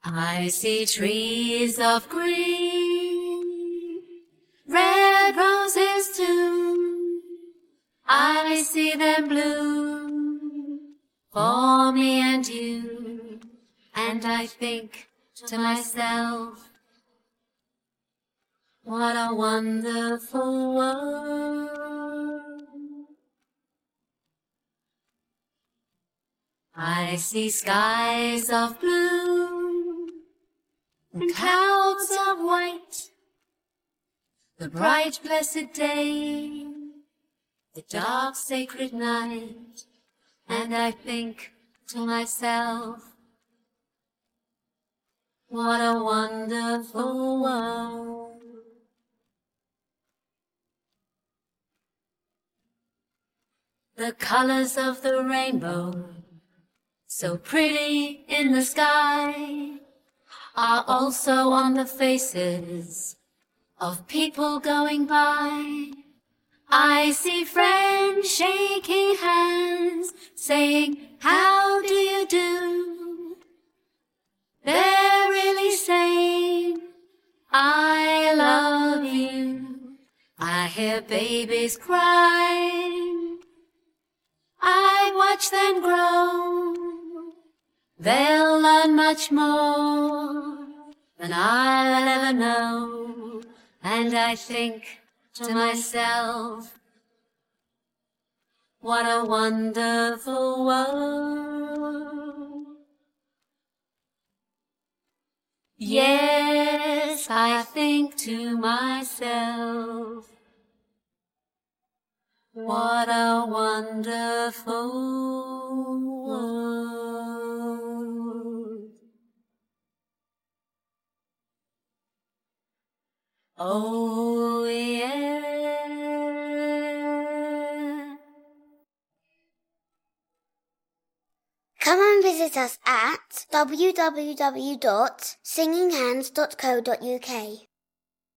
I see trees of green, red roses too. I see them bloom for me and you. And I think to myself, what a wonderful world. I see skies of blue and clouds of white, the bright blessed day, the dark sacred night, and I think to myself, what a wonderful world. The colors of the rainbow, so pretty in the sky, are also on the faces of people going by. I see friends shaking hands, saying, how do you do? They're really saying, I love you. I hear babies cry, I watch them grow. They'll learn much more than I'll ever know. And I think to myself, what a wonderful world. Yes, I think to myself, what a wonderful world. Oh, yeah. Come and visit us at www.singinghands.co.uk.